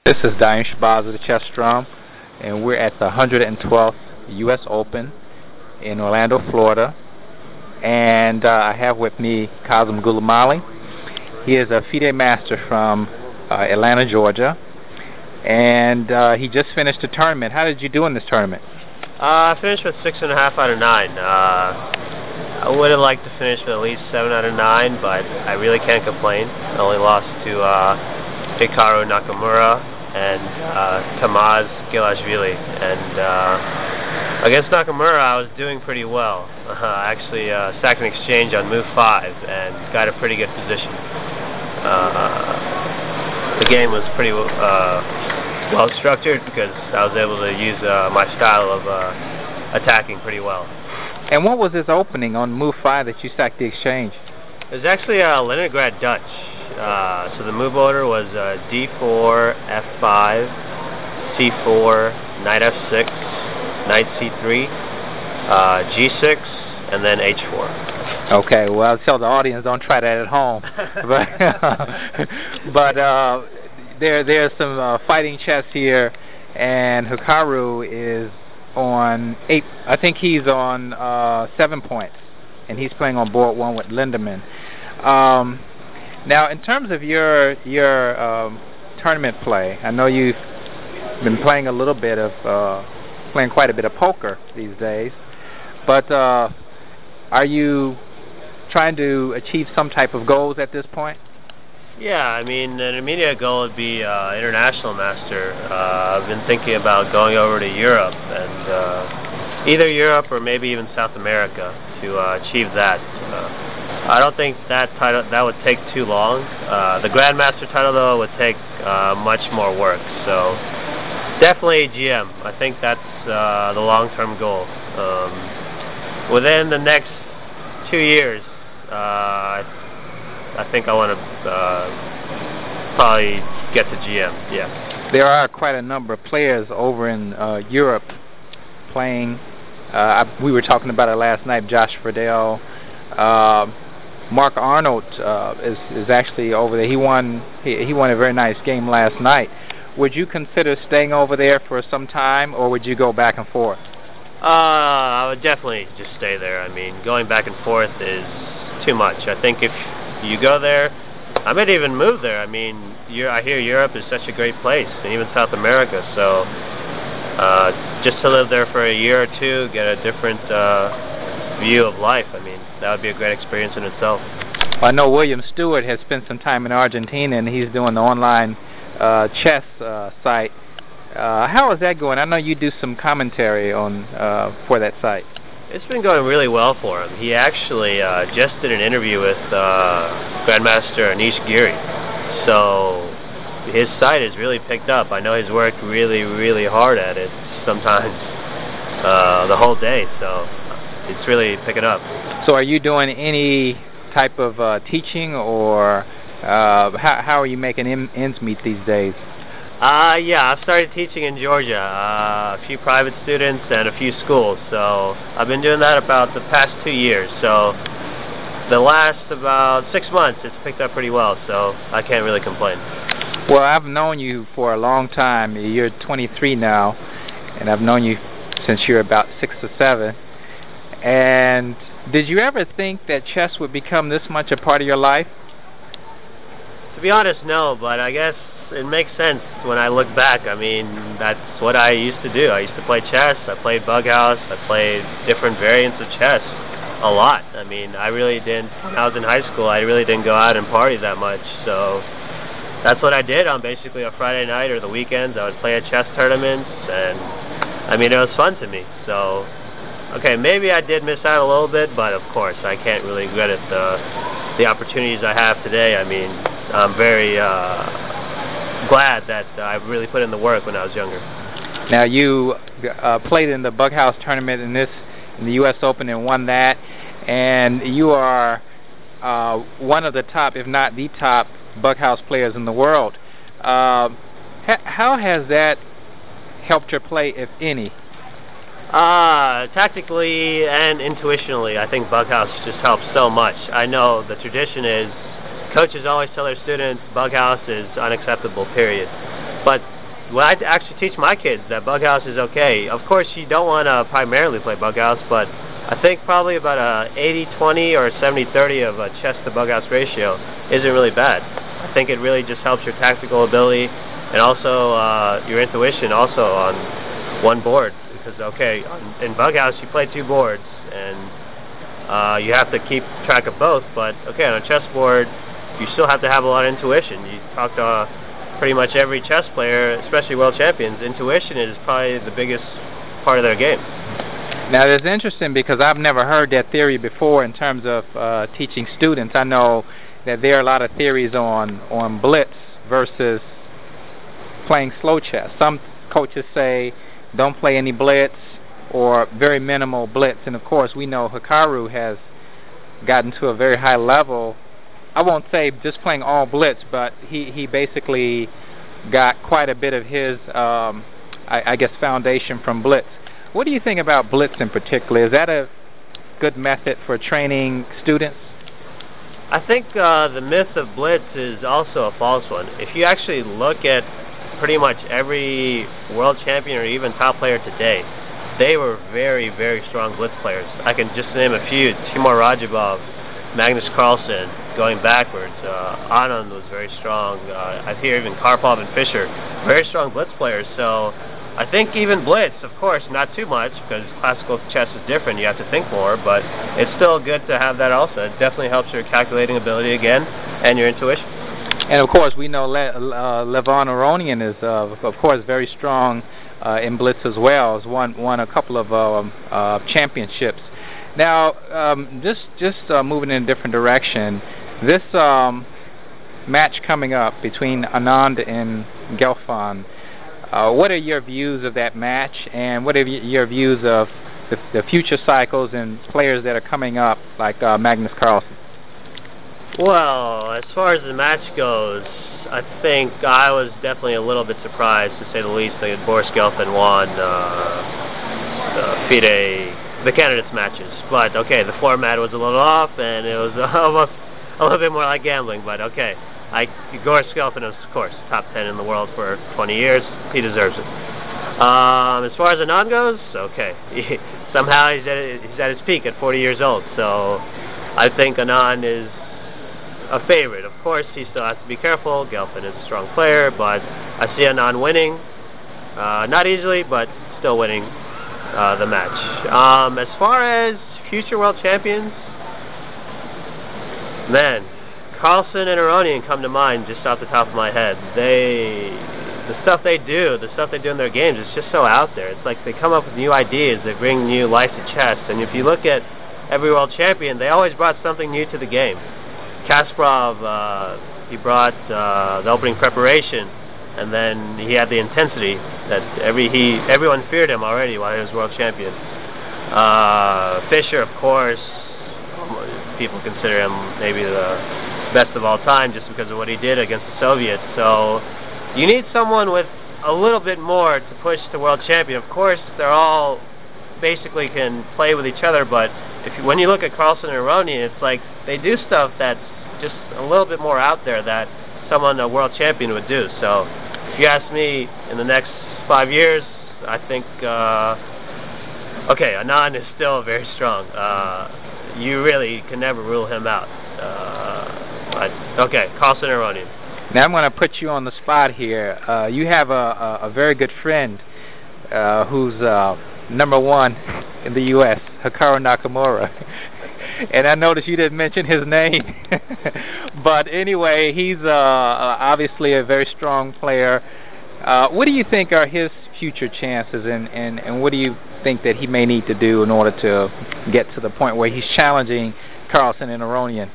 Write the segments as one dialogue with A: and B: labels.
A: This is Diane Shabazz of the Chess Drum, and we're at the 112th U.S. Open in Orlando, Florida. And I have with me Kazim Goulamali. He is a FIDE master from Atlanta, Georgia, and he just finished a tournament. How did you do in this tournament?
B: I finished with 6.5 out of 9. I would have liked to finish with at least 7 out of 9, but I really can't complain. I only lost to Hikaru Nakamura and Tamaz Gilashvili. And against Nakamura, I was doing pretty well. I actually sacked an exchange on move 5 and got a pretty good position. The game was pretty well structured because I was able to use my style of attacking pretty well.
A: And what was his opening on move 5 that you sacked the exchange?
B: It was actually Leningrad Dutch. So the move order was d4, f5, c4, knight f6, knight c3, g6, and then h4.
A: Okay, well, I'll tell the audience don't try that at home. but there's some fighting chess here, and Hikaru is on 8. I think he's on 7 points, and he's playing on board 1 with Lindemann. Now, in terms of your tournament play, I know you've been playing playing quite a bit of poker these days. But are you trying to achieve some type of goals at this point?
B: Yeah, I mean, an immediate goal would be international master. I've been thinking about going over to Europe, and either Europe or maybe even South America to achieve that. I don't think that would take too long. The Grandmaster title, though, would take much more work. So definitely GM. I think that's the long-term goal. Within the next 2 years, I think I want to probably get to GM. Yeah.
A: There are quite a number of players over in Europe playing. We were talking about it last night. Josh Friedel. Mark Arnold is actually over there. He won a very nice game last night. Would you consider staying over there for some time, or would you go back and forth?
B: I would definitely just stay there. I mean, going back and forth is too much. I think if you go there, I might even move there. I mean, I hear Europe is such a great place, and even South America. So just to live there for a year or two, get a different view of life. I mean, that would be a great experience in itself.
A: Well, I know William Stewart has spent some time in Argentina, and he's doing the online chess site. How is that going? I know you do some commentary on for that site.
B: It's been going really well for him. He actually just did an interview with Grandmaster Anish Giri. So his site is really picked up. I know he's worked really, really hard at it sometimes the whole day. So it's really picking up.
A: So are you doing any type of teaching, or how are you making ends meet these days?
B: Yeah, I've started teaching in Georgia, a few private students and a few schools. So I've been doing that about the past 2 years. So the last about 6 months, it's picked up pretty well. So I can't really complain.
A: Well, I've known you for a long time. You're 23 now, and I've known you since you're about 6 or 7. And did you ever think that chess would become this much a part of your life?
B: To be honest, no, but I guess it makes sense when I look back. I mean, that's what I used to do. I used to play chess. I played Bughouse. I played different variants of chess a lot. I mean, I really didn't, when I was in high school, I really didn't go out and party that much. So that's what I did on basically a Friday night or the weekends. I would play at chess tournaments, and I mean, it was fun to me. So, okay, maybe I did miss out a little bit, but of course, I can't really regret it. The opportunities I have today, I mean, I'm very glad that I really put in the work when I was younger.
A: Now, you played in the Bughouse tournament in the U.S. Open and won that, and you are one of the top, if not the top, Bughouse players in the world. How has that helped your play, if any?
B: Tactically and intuitionally, I think Bughouse just helps so much. I know the tradition is coaches always tell their students Bughouse is unacceptable, period. But well, I actually teach my kids that bug house is okay. Of course, you don't want to primarily play bug house, but I think probably about a 80-20 or 70-30 of a chess to bug house ratio isn't really bad. I think it really just helps your tactical ability and also your intuition also on one board. Because, okay, in bug house you play 2 boards, and you have to keep track of both, but, okay, on a chessboard you still have to have a lot of intuition. You talk to pretty much every chess player, especially world champions, intuition is probably the biggest part of their game.
A: Now, it's interesting because I've never heard that theory before in terms of teaching students. I know that there are a lot of theories on blitz versus playing slow chess. Some coaches say don't play any blitz or very minimal blitz, and of course we know Hikaru has gotten to a very high level. I won't say just playing all blitz, but he basically got quite a bit of his, I guess, foundation from blitz. What do you think about blitz in particular? Is that a good method for training students?
B: I think the myth of blitz is also a false one. If you actually look at pretty much every world champion or even top player today, they were very, very strong blitz players. I can just name a few: Timur Radjabov, Magnus Carlsen, going backwards. Anand was very strong. I hear even Karpov and Fischer, very strong blitz players. So I think even blitz, of course, not too much, because classical chess is different. You have to think more, but it's still good to have that also. It definitely helps your calculating ability again and your intuition.
A: And of course, we know Levon Aronian is, of course, very strong in blitz as well. Has won a couple of championships. Now, just moving in a different direction, this match coming up between Anand and Gelfand, what are your views of that match, and what are your views of the future cycles and players that are coming up, like Magnus Carlsen?
B: Well, as far as the match goes, I think I was definitely a little bit surprised, to say the least, that Boris Gelfand won the candidates matches. But okay, the format was a little off, and it was almost a little bit more like gambling. But okay, Boris Gelfand is, of course, top 10 in the world for 20 years. He deserves it. As far as Anand goes, okay, somehow he's at his peak at 40 years old. So I think Anand is a favorite. Of course, he still has to be careful. Gelfand is a strong player, but I see Anand winning, not easily, but still winning the match. As far as future world champions, man, Carlsen and Aronian come to mind just off the top of my head. The stuff they do in their games is just so out there. It's like they come up with new ideas, they bring new life to chess, and if you look at every world champion, they always brought something new to the game. Kasparov, he brought the opening preparation, and then he had the intensity that everyone feared him already while he was world champion. Fischer, of course, people consider him maybe the best of all time just because of what he did against the Soviets. So you need someone with a little bit more to push the world champion. Of course, they're all basically can play with each other, but when you look at Carlsen and Aronian, it's like they do stuff that's just a little bit more out there that someone, a world champion, would do. So if you ask me, in the next 5 years, I think, okay, Anand is still very strong. You really can never rule him out. But, okay, Carlsen and Aronian.
A: Now I'm going to put you on the spot here. You have a very good friend who's #1 in the U.S., Hikaru Nakamura. And I noticed you didn't mention his name. But anyway, he's obviously a very strong player. What do you think are his future chances, and what do you think that he may need to do in order to get to the point where he's challenging Carlsen and Aronian?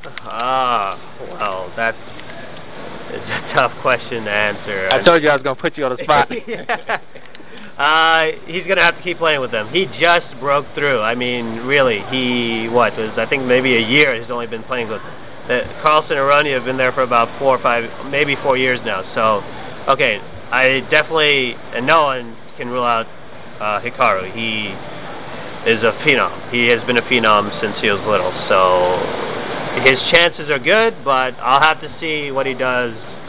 B: Well, that's a tough question to answer.
A: I told you I was going to put you on the spot.
B: Yeah. He's going to have to keep playing with them. He just broke through. I mean, really, I think maybe a year he's only been playing with them. Carlsen and Aronian have been there for about 4 or 5, maybe 4 years now. So, okay, I definitely, and no one can rule out Hikaru. He is a phenom. He has been a phenom since he was little. So his chances are good, but I'll have to see what he does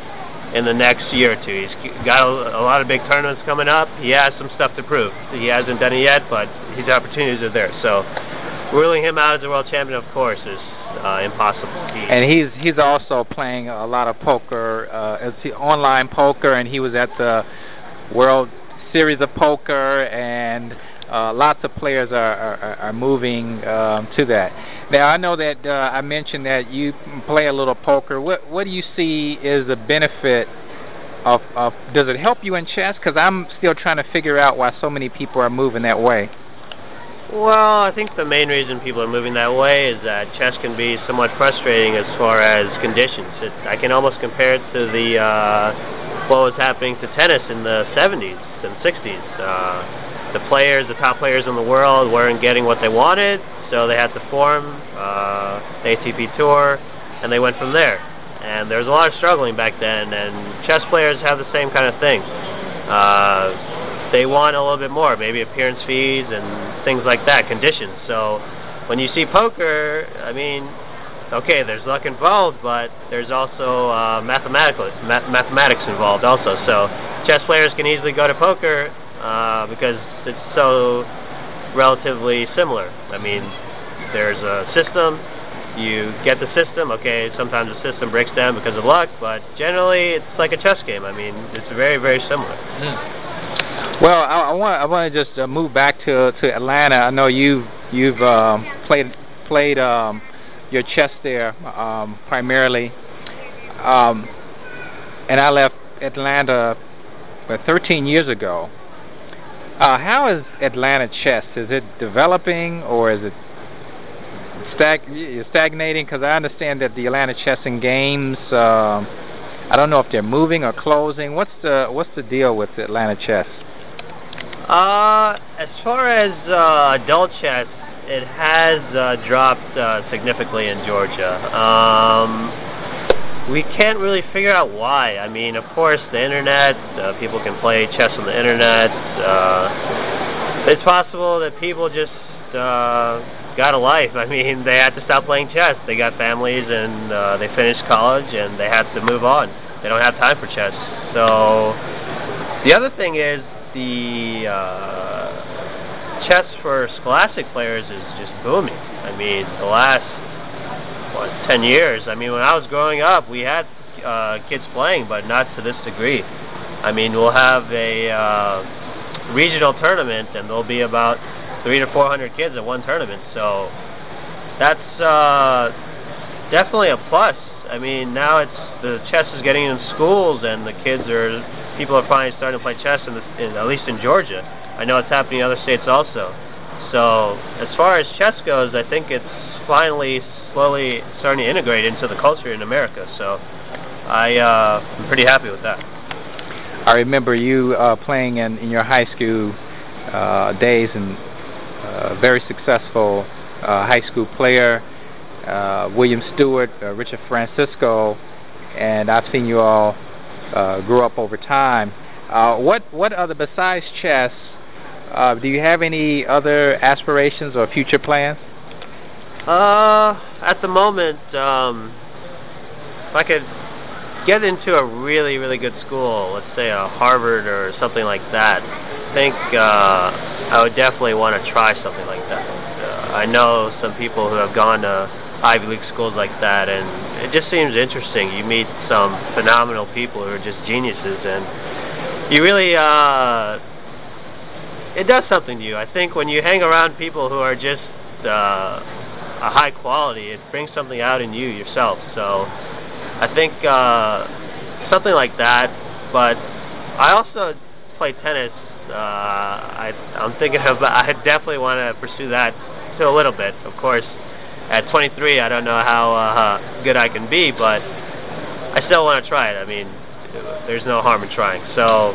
B: in the next year or two. He's got a lot of big tournaments coming up. He has some stuff to prove. He hasn't done it yet, but his opportunities are there. So ruling him out as a world champion, of course, is impossible.
A: And he's also playing a lot of poker, online poker, and he was at the World Series of Poker, and lots of players are moving to that. Now, I know that I mentioned that you play a little poker. What do you see is the benefit of does it help you in chess? Because I'm still trying to figure out why so many people are moving that way.
B: Well, I think the main reason people are moving that way is that chess can be somewhat frustrating as far as conditions. I can almost compare it to what was happening to tennis in the 70s and 60s. The top players in the world weren't getting what they wanted, so they had to form the ATP Tour, and they went from there. And there was a lot of struggling back then, and chess players have the same kind of thing. They want a little bit more, maybe appearance fees and things like that, conditions. So when you see poker, I mean, okay, there's luck involved, but there's also mathematics involved also. So chess players can easily go to poker because it's so relatively similar. I mean, there's a system, you get the system, okay, sometimes the system breaks down because of luck, but generally it's like a chess game. I mean, it's very, very similar.
A: Well, I want to just move back to Atlanta. I know you've played your chess there primarily, and I left Atlanta 13 years ago. How is Atlanta chess? Is it developing or is it stagnating? Because I understand that the Atlanta Chess and Games, I don't know if they're moving or closing. What's the deal with Atlanta chess?
B: As far as adult chess, it has dropped significantly in Georgia. We can't really figure out why. I mean, of course, the internet, people can play chess on the internet. It's possible that people just got a life. I mean, they had to stop playing chess. They got families, and they finished college, and they had to move on. They don't have time for chess. So the other thing is, the chess for scholastic players is just booming. I mean, the last 10 years. I mean, when I was growing up, we had kids playing, but not to this degree. I mean, we'll have a regional tournament, and there'll be about 300 to 400 kids at one tournament. So that's definitely a plus. I mean, now the chess is getting in schools, and people are finally starting to play chess at least in Georgia. I know it's happening in other states also. So as far as chess goes, I think it's finally slowly starting to integrate into the culture in America. So I'm pretty happy with that.
A: I remember you playing in your high school days, and very successful high school player. William Stewart, Richard Francisco, and I've seen you all grow up over time. What other, besides chess, do you have any other aspirations or future plans?
B: At the moment, if I could get into a really, really good school, let's say a Harvard or something like that, I think I would definitely want to try something like that. I know some people who have gone to Ivy League schools like that, and it just seems interesting. You meet some phenomenal people who are just geniuses, and you really, it does something to you. I think when you hang around people who are just a high quality, it brings something out in you yourself. So I think something like that. But I also play tennis. I'm thinking about, I definitely want to pursue that too a little bit. Of course, at 23, I don't know how good I can be, but I still want to try it. I mean, there's no harm in trying. So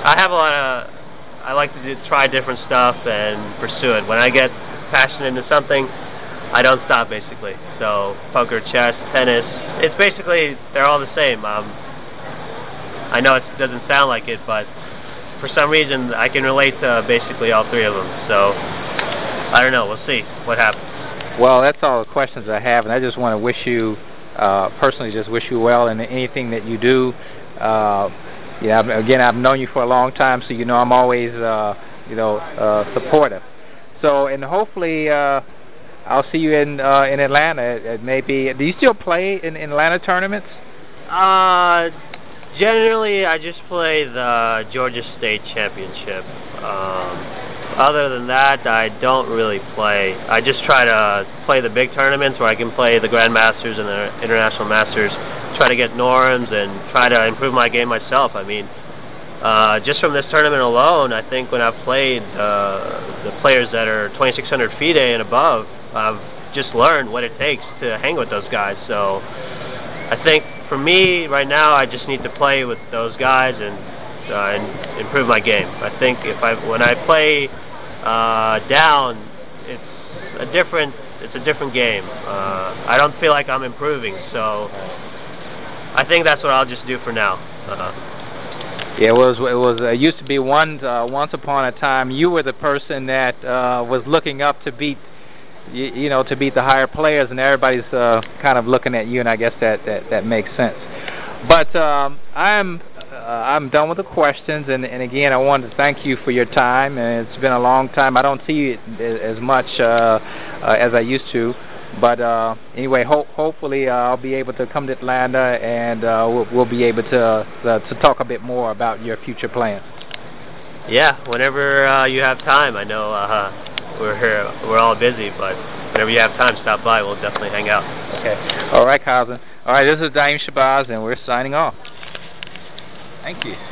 B: I like to try different stuff and pursue it. When I get passionate into something, I don't stop, basically. So poker, chess, tennis, it's basically, they're all the same. I know it doesn't sound like it, but for some reason I can relate to basically all three of them. So I don't know, we'll see what happens.
A: Well, that's all the questions I have, and I just want to wish you, personally, just wish you well in anything that you do. Yeah, again, I've known you for a long time, so you know I'm always supportive. So, and hopefully I'll see you in Atlanta. Maybe. Do you still play in Atlanta tournaments?
B: Generally, I just play the Georgia State Championship. Other than that, I don't really play. I just try to play the big tournaments where I can play the Grand Masters and the International Masters, try to get norms and try to improve my game myself. I mean, just from this tournament alone, I think when I've played the players that are 2,600 FIDE and above, I've just learned what it takes to hang with those guys. So I think for me right now, I just need to play with those guys and improve my game. I think when I play down, it's a different game. I don't feel like I'm improving, so I think that's what I'll just do for now.
A: Yeah, it used to be once upon a time you were the person that was looking up to beat to beat the higher players, and everybody's kind of looking at you, and I guess that makes sense. But I'm done with the questions, and again, I wanted to thank you for your time, and it's been a long time. I don't see you as much as I used to, but anyway, hopefully I'll be able to come to Atlanta, and we'll be able to talk a bit more about your future plans.
B: Yeah, whenever you have time. I know we're all busy, but whenever you have time, stop by. We'll definitely hang out.
A: Okay. All right, Kazem. All right, this is Daim Shabazz, and we're signing off. Thank you.